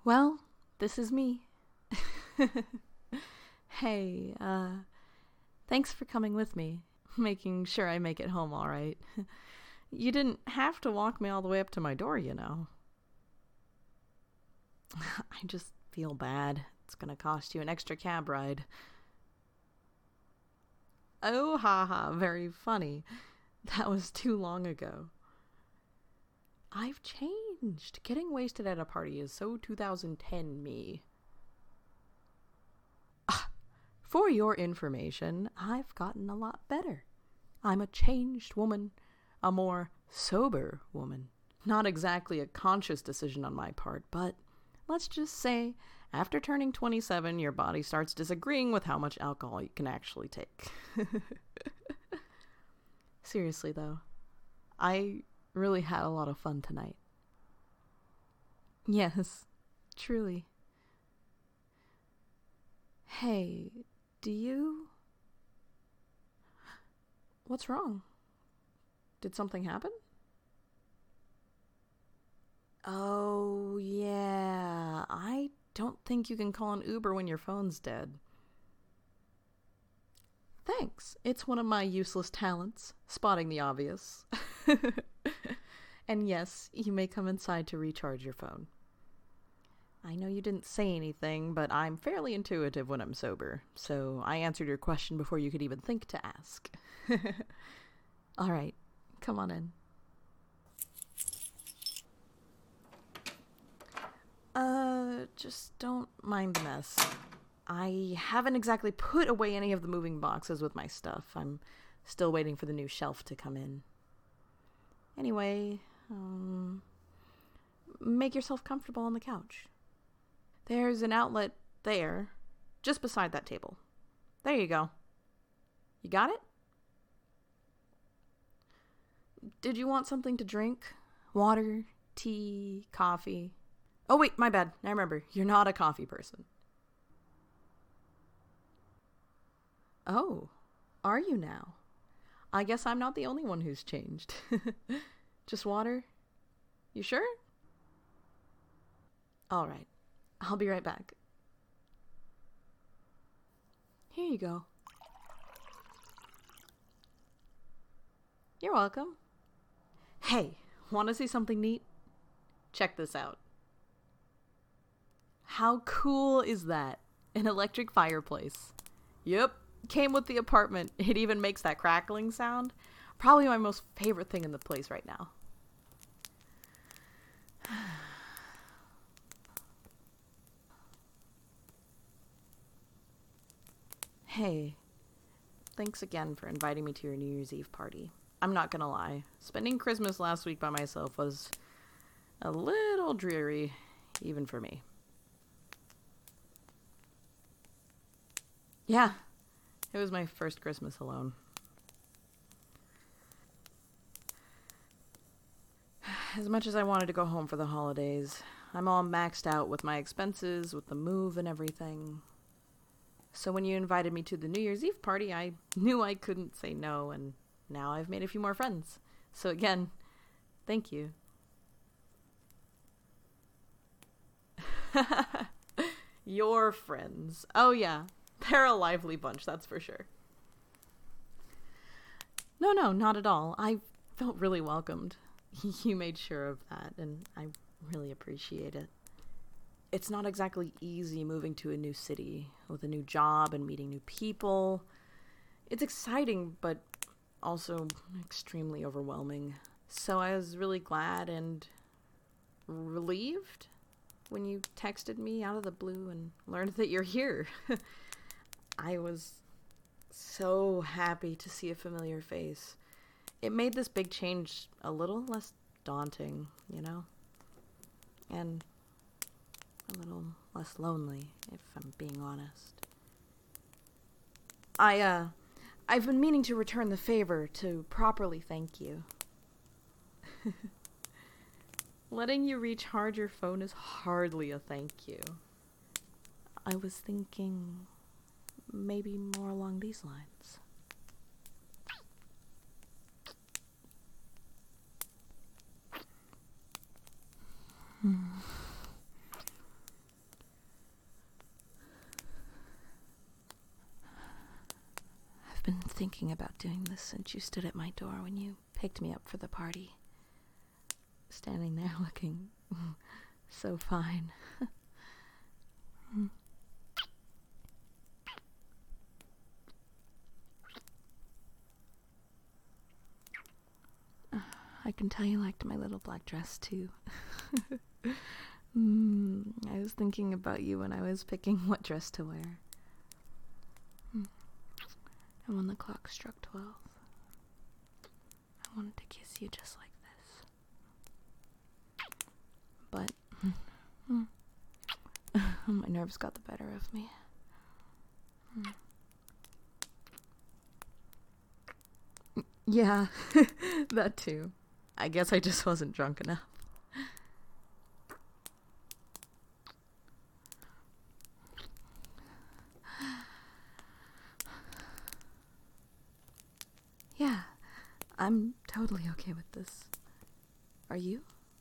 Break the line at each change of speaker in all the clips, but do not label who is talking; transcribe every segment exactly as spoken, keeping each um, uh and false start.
Well, this is me. Hey, uh, thanks for coming with me, making sure I make it home all right. You didn't have to walk me all the way up to my door, you know. I just feel bad. It's gonna cost you an extra cab ride. Oh, haha, very funny. That was too long ago. I've changed. Getting wasted at a party is so two thousand ten me. For your information, I've gotten a lot better. I'm a changed woman, a more sober woman. Not exactly a conscious decision on my part, but let's just say after turning twenty-seven, your body starts disagreeing with how much alcohol you can actually take. Seriously, though, I really had a lot of fun tonight. Yes, truly. Hey, do you... What's wrong? Did something happen? Oh, yeah. I don't think you can call an Uber when your phone's dead. Thanks. It's one of my useless talents, spotting the obvious. And yes, you may come inside to recharge your phone. I know you didn't say anything, but I'm fairly intuitive when I'm sober, so I answered your question before you could even think to ask. All right, come on in. Uh, just don't mind the mess. I haven't exactly put away any of the moving boxes with my stuff. I'm still waiting for the new shelf to come in. Anyway, um, make yourself comfortable on the couch. There's an outlet there, just beside that table. There you go. You got it? Did you want something to drink? Water, tea, coffee? Oh wait, my bad. I remember, you're not a coffee person. Oh, are you now? I guess I'm not the only one who's changed. Just water? You sure? All right. I'll be right back. Here you go. You're welcome. Hey, want to see something neat? Check this out. How cool is that? An electric fireplace. Yep, came with the apartment. It even makes that crackling sound. Probably my most favorite thing in the place right now. Hey, thanks again for inviting me to your New Year's Eve party. I'm not gonna lie, spending Christmas last week by myself was a little dreary, even for me. Yeah, it was my first Christmas alone. As much as I wanted to go home for the holidays, I'm all maxed out with my expenses, with the move and everything. So when you invited me to the New Year's Eve party, I knew I couldn't say no, and now I've made a few more friends. So again, thank you. Your friends. Oh yeah, they're a lively bunch, that's for sure. No, no, not at all. I felt really welcomed. You made sure of that, and I really appreciate it. It's not exactly easy moving to a new city with a new job and meeting new people. It's exciting, but also extremely overwhelming. So I was really glad and relieved when you texted me out of the blue and learned that you're here. I was so happy to see a familiar face. It made this big change a little less daunting, you know? And a little less lonely, if I'm being honest. I, uh, I've been meaning to return the favor to properly thank you. Letting you recharge your phone is hardly a thank you. I was thinking maybe more along these lines. Hmm. thinking about doing this since you stood at my door when you picked me up for the party. Standing there looking so fine. I can tell you liked my little black dress too. mm, I was thinking about you when I was picking what dress to wear. Mm. And when the clock struck twelve, I wanted to kiss you just like this. But mm, my nerves got the better of me. Mm. Yeah, that too. I guess I just wasn't drunk enough. Yeah, I'm totally okay with this. Are you?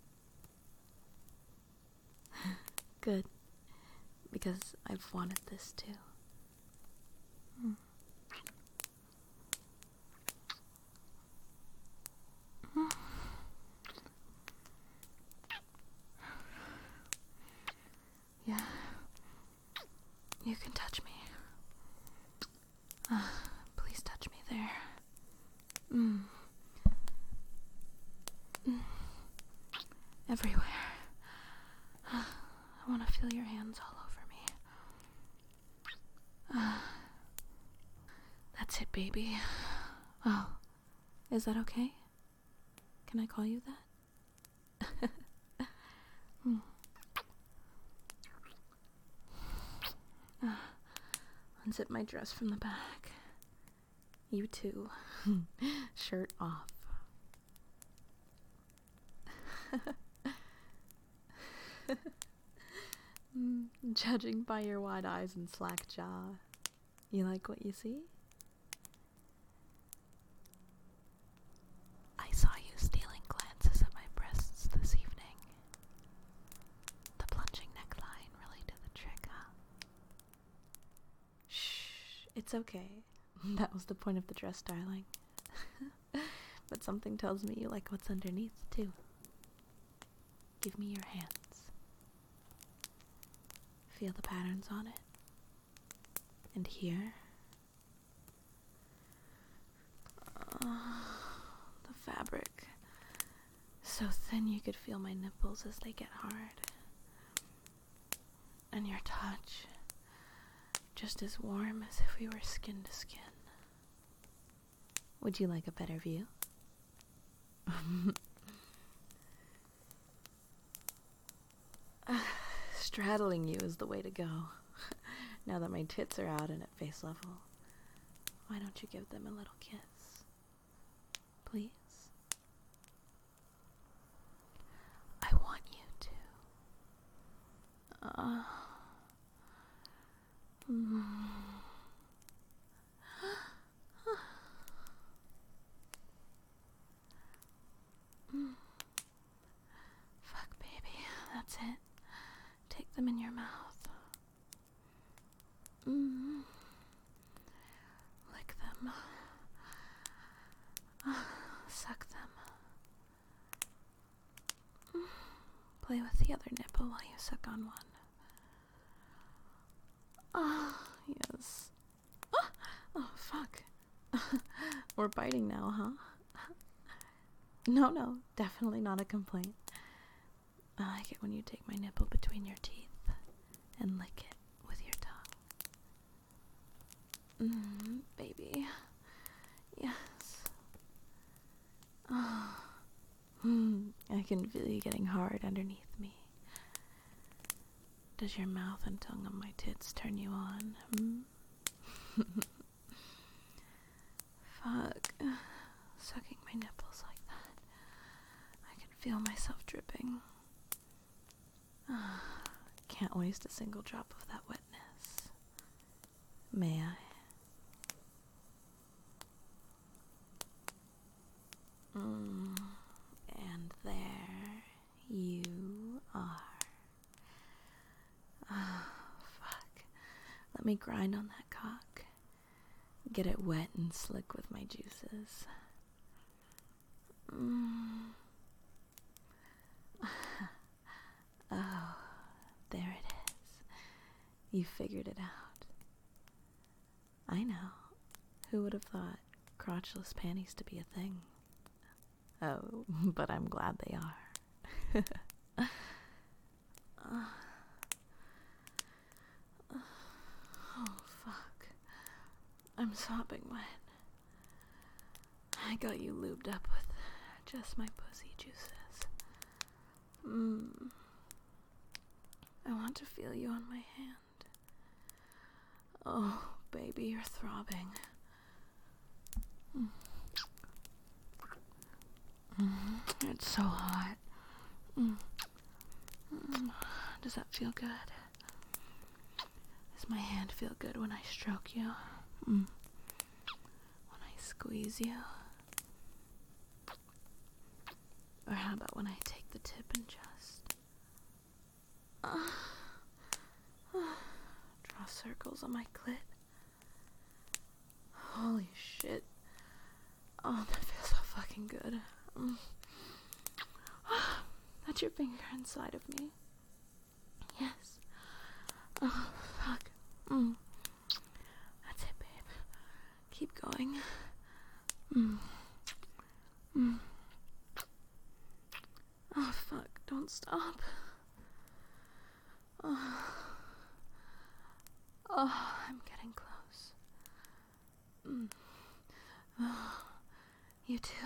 Good. Because I've wanted this too. Mm. Yeah. You can touch me. Uh, please touch me there. Mm. Mm. Everywhere. Uh, I want to feel your hands all over me. Uh, that's it, baby. Oh, is that okay? Can I call you that? mm. uh, unzip my dress from the back. You too. Shirt off. mm, judging by your wide eyes and slack jaw, you like what you see? I saw you stealing glances at my breasts this evening. The plunging neckline really did the trick, huh? Shh, it's okay. That was the point of the dress, darling. But something tells me you like what's underneath, too. Give me your hands. Feel the patterns on it. And here. Uh, the fabric. So thin you could feel my nipples as they get hard. And your touch. Just as warm as if we were skin to skin. Would you like a better view? Straddling you is the way to go. Now that my tits are out and at face level, why don't you give them a little kiss? Please? I want you to. Uh, mm. Mm. Fuck, baby. That's it. Take them in your mouth. Mm. Lick them. Uh, suck them. Mm. Play with the other nipple while you suck on one. Ah, oh, yes. Oh, oh fuck. We're biting now, huh? No, no, definitely not a complaint. I like it when you take my nipple between your teeth and lick it with your tongue. Mmm, baby. Yes. Oh. Mm, I can feel you getting hard underneath me. Does your mouth and tongue on my tits turn you on? Hmm? Fuck. Sucking my nipples like that. I can feel myself dripping. Can't waste a single drop of that wetness. May I? Mm, and there you are. Ah, fuck. Let me grind on that cock. Get it wet and slick with my juices. Mm. Oh, there it is. You figured it out. I know. Who would have thought crotchless panties to be a thing? Oh, but I'm glad they are. uh, oh, fuck. I'm sopping wet. I got you lubed up with just my pussy juices. Mmm. I want to feel you on my hand. Oh, baby, you're throbbing. Mm. Mm. It's so hot. Mm. Mm. Does that feel good? Does my hand feel good when I stroke you? Mm. When I squeeze you? Or how about when I take the tip and just uh, uh, draw circles on my clit? Holy shit. Oh, that feels so fucking good. Mm. That's your finger inside of me. Yes. Oh, fuck. Mm. That's it, babe. Keep going. Mm. Mm. Oh, fuck. Don't stop. Oh. Oh, I'm getting close. Mm. Oh. You too?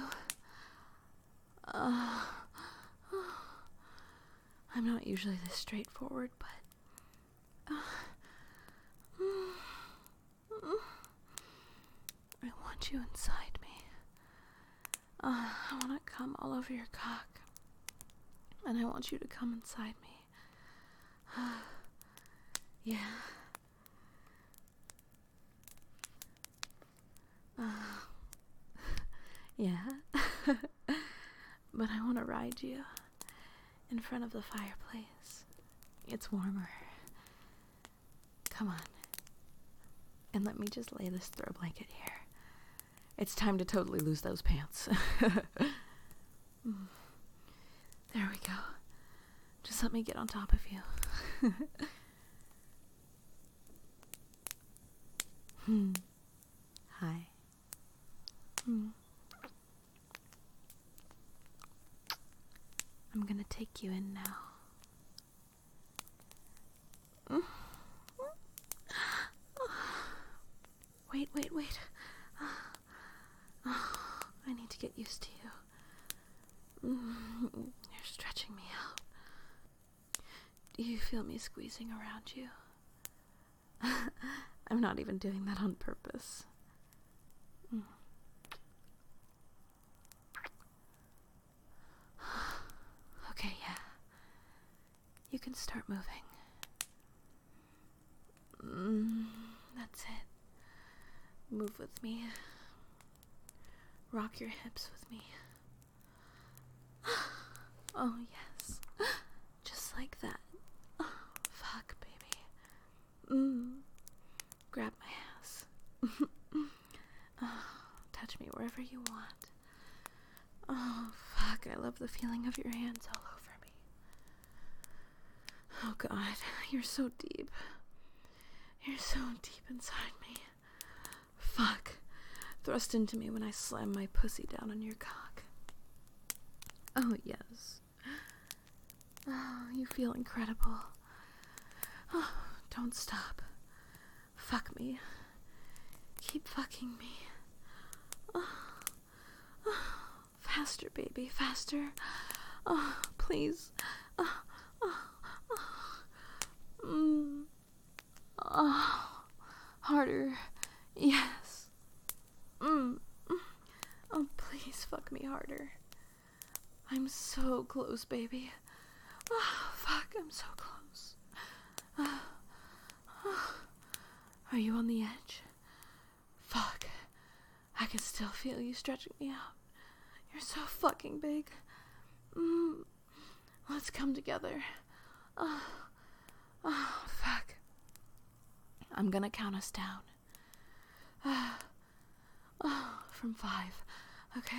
Uh, oh. I'm not usually this straightforward, but uh, mm, mm. I want you inside me. Uh, I want to come all over your cock. And I want you to come inside me. Uh, yeah. Uh, yeah. But I want to ride you in front of the fireplace. It's warmer. Come on. And let me just lay this throw blanket here. It's time to totally lose those pants. There we go. Just let me get on top of you. hmm. Hi. Hmm. I'm gonna take you in now. Mm. Wait, wait, wait. Oh, I need to get used to you. Mm. You're stretching me out. Do you feel me squeezing around you? I'm not even doing that on purpose. Mm. Okay, yeah. You can start moving. Mm, that's it. Move with me. Rock your hips with me. Oh, yes. Just like that. Oh, fuck, baby. Mm. Grab my ass. Oh, touch me wherever you want. Oh, fuck, I love the feeling of your hands all over me. Oh, God, you're so deep. You're so deep inside me. Fuck. Thrust into me when I slam my pussy down on your cock. Oh, yes. Oh, you feel incredible. Oh, don't stop. Fuck me. Keep fucking me. Oh, oh, faster, baby, faster. Oh, please. Oh, oh, oh. Mm. Oh, harder. Yes. Mm. Oh, please fuck me harder. I'm so close, baby. Oh, fuck, I'm so close. Oh, oh. Are you on the edge? Fuck. I can still feel you stretching me out. You're so fucking big. Mm. Let's come together. Oh, oh, fuck. I'm gonna count us down. Oh, from five. Okay.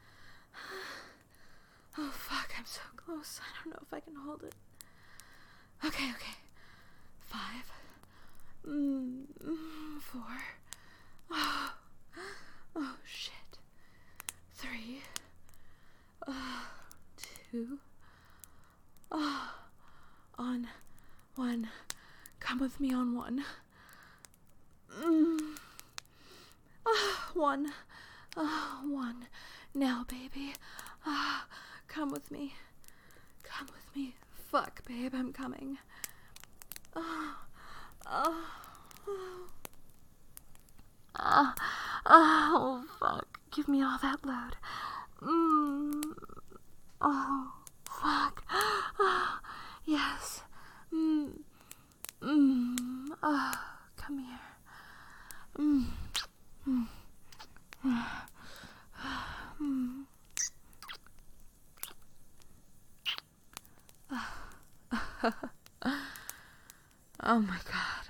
Oh, fuck, I'm so close. I don't know if I can hold it. Okay, okay. Five. Mm, mm, four. Oh, oh, shit. Three. Uh, two. Oh, on one. Come with me on one. Mm. Oh, one. Oh, one. Now, baby. Ah, come with me. Come with me. Fuck, babe, I'm coming. Oh, oh, oh. Oh, oh, fuck. Give me all that load. Mm. Oh, fuck. Oh, yes. Mm. Mm. Oh, come here. Mm. Mm. Mm. Oh my god.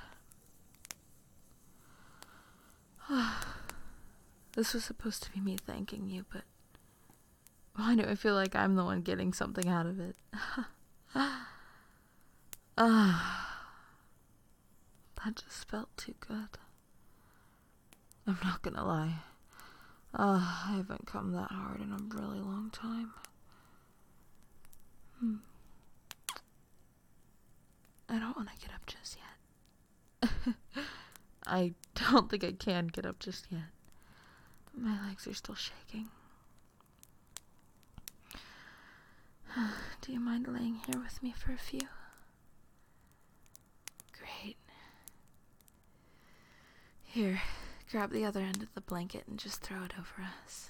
This was supposed to be me thanking you, but why do I feel like I'm the one getting something out of it? Ah, that just felt too good. I'm not gonna lie. Uh, I haven't come that hard in a really long time. Hmm. I don't want to get up just yet. I don't think I can get up just yet. My legs are still shaking. Do you mind laying here with me for a few? Great. Here, grab the other end of the blanket and just throw it over us.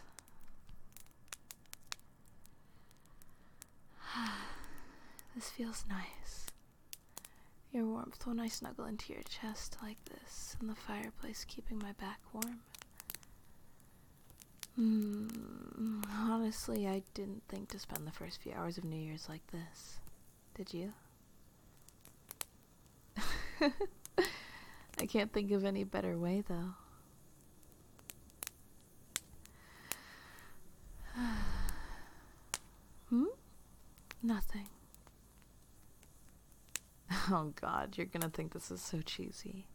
This feels nice. Your warmth when I snuggle into your chest like this, and the fireplace keeping my back warm. Mm, honestly, I didn't think to spend the first few hours of New Year's like this. Did you? I can't think of any better way, though. Hmm? Nothing. Oh god, you're gonna think this is so cheesy.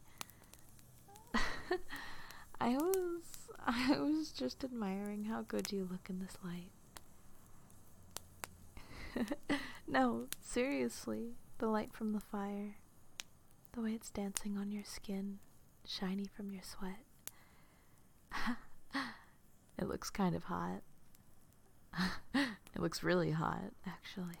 I was... I was just admiring how good you look in this light. No, seriously, the light from the fire. The way it's dancing on your skin, shiny from your sweat. It looks kind of hot. It looks really hot, actually.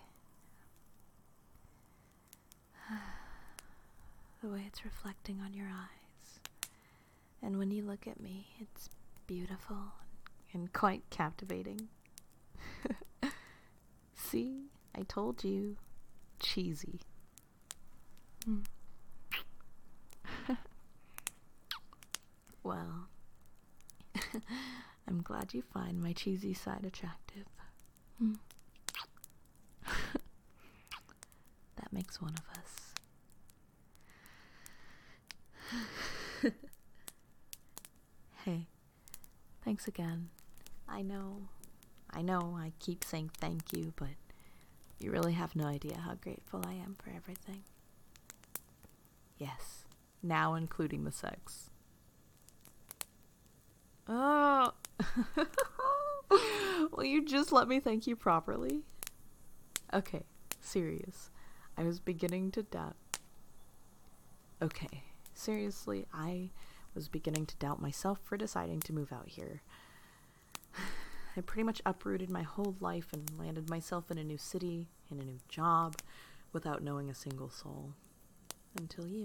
The way it's reflecting on your eyes. And when you look at me, it's beautiful and quite captivating. See? I told you. Cheesy. Mm. Well, I'm glad you find my cheesy side attractive. Mm. That makes one of us. Hey, thanks again. I know, I know I keep saying thank you, but you really have no idea how grateful I am for everything. Yes, now including the sex. Oh, will you just let me thank you properly? Okay, serious. I was beginning to doubt. Okay, seriously, I was beginning to doubt myself for deciding to move out here. I pretty much uprooted my whole life and landed myself in a new city, in a new job, without knowing a single soul. Until you.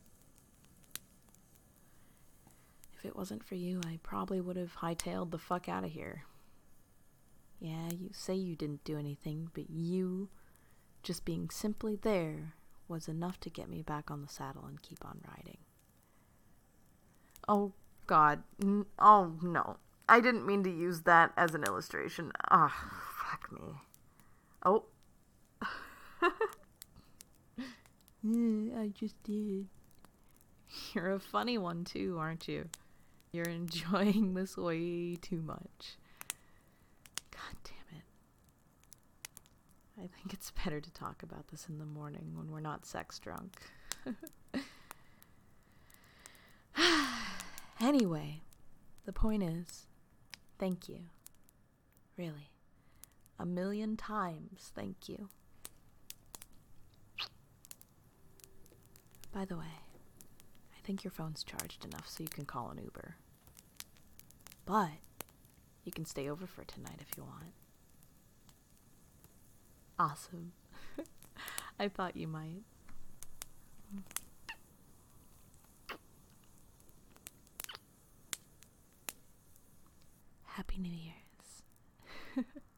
If it wasn't for you, I probably would have hightailed the fuck out of here. Yeah, you say you didn't do anything, but you, just being simply there, was enough to get me back on the saddle and keep on riding. Oh, God. N- oh, no. I didn't mean to use that as an illustration. Ah, oh, fuck me. Oh. Yeah, I just did. You're a funny one, too, aren't you? You're enjoying this way too much. God damn it. I think it's better to talk about this in the morning when we're not sex drunk. Anyway, the point is, thank you. Really. A million times thank you. By the way, I think your phone's charged enough so you can call an Uber. But you can stay over for tonight if you want. Awesome. I thought you might. Happy New Year's.